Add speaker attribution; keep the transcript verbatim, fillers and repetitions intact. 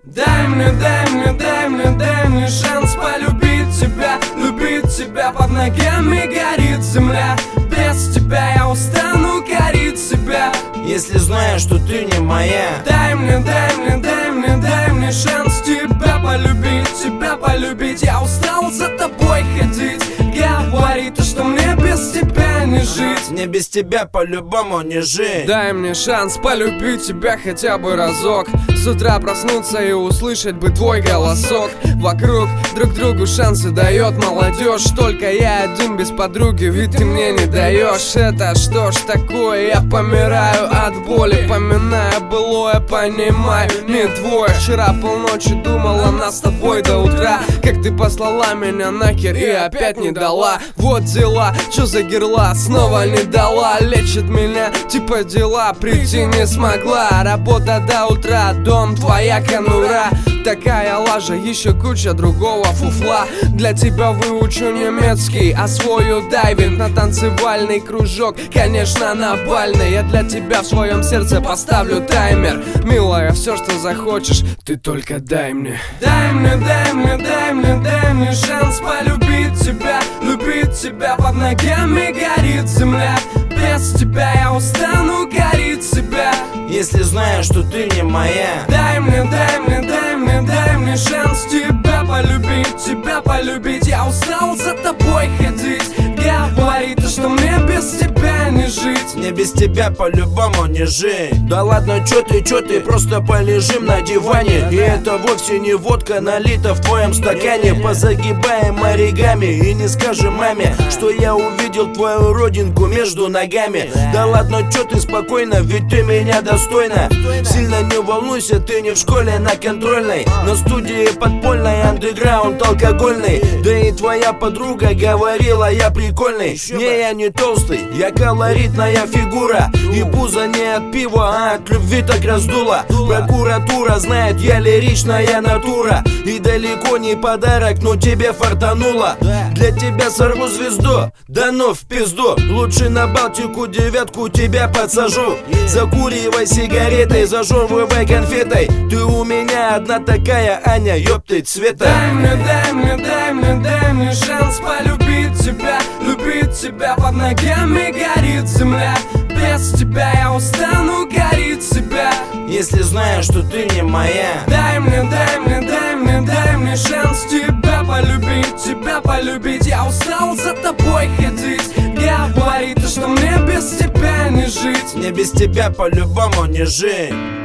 Speaker 1: Дай мне, дай мне, дай мне, дай мне шанс полюбить тебя, любить тебя. Под ногами горит земля, без тебя я устану корить себя.
Speaker 2: Если знаешь, что ты не моя.
Speaker 1: Дай мне, дай мне, дай мне, дай мне шанс тебя полюбить, тебя полюбить. Я устал за тобой ходить, говорит, что мне без тебя не жить.
Speaker 2: Мне без тебя по-любому не жить.
Speaker 1: Дай мне шанс полюбить тебя хотя бы разок. С утра проснуться и услышать бы твой голосок. Вокруг друг другу шансы дает молодежь. Только я один без подруги, ведь ты мне не даешь. Это что ж такое, я помираю от боли. Поминая былое, понимаю, не твой. Вчера полночи думала нас с тобой до утра. Как ты послала меня нахер и опять не дала. Вот дела, чё за герла, снова не дала. Лечит меня, типа дела, прийти не смогла. Работа до утра, дом, твоя конура. Такая лажа, еще куча другого фуфла. Для тебя выучу немецкий, освою дайвинг на танцевальный кружок, конечно на бальный. Я для тебя в своем сердце поставлю таймер. Милая, все, что захочешь, ты только дай мне. Дай мне, дай мне, дай мне, дай мне шанс полюбить тебя, любить тебя. Под ногами горит земля, без тебя я устану корить себя.
Speaker 2: Если знаешь, что ты не моя.
Speaker 1: Дай мне, дай мне, дай мне, дай мне шанс тебя полюбить, тебя полюбить. Я устал за тобой ходить, говорит, что мне без тебя не жить.
Speaker 2: Мне без тебя по-любому не жить. Да ладно, чё ты, чё ты, просто полежим на диване. И это вовсе не водка, налита в твоем стакане. Позагибаем оригами и не скажем маме, что я увидел твою родинку между ногами. Да ладно, чё ты, спокойно, ведь ты меня достойна. Сильно не волнуйся, ты не в школе на контрольной. На студии подпольной, андеграунд алкогольный. Да и твоя подруга говорила, я прикольный. Не, я не толстый, я колоритная фигура. И пузо не от пива, а от любви так раздуло. Прокуратура знает, я лиричная натура. И далеко не подарок, но тебе фартануло. Для тебя сорву звезду, да ну в пизду. Лучше на Балтику девятку тебя подсажу. Закуривай сигаретой, зажевывай конфетой. Ты у меня одна такая, Аня, ёпты цвета.
Speaker 1: Дай мне, дай мне, дай мне, дай мне шанс полюбить тебя, любить тебя. Под ногами горит земля, без тебя я устану корить себя.
Speaker 2: Если знаешь, что ты не моя.
Speaker 1: Дай мне, дай мне, дай мне, дай мне шанс тебя полюбить, тебя полюбить. Я устал за тобой ходить, говорит, что мне без тебя не жить.
Speaker 2: Мне без тебя по-любому не жить.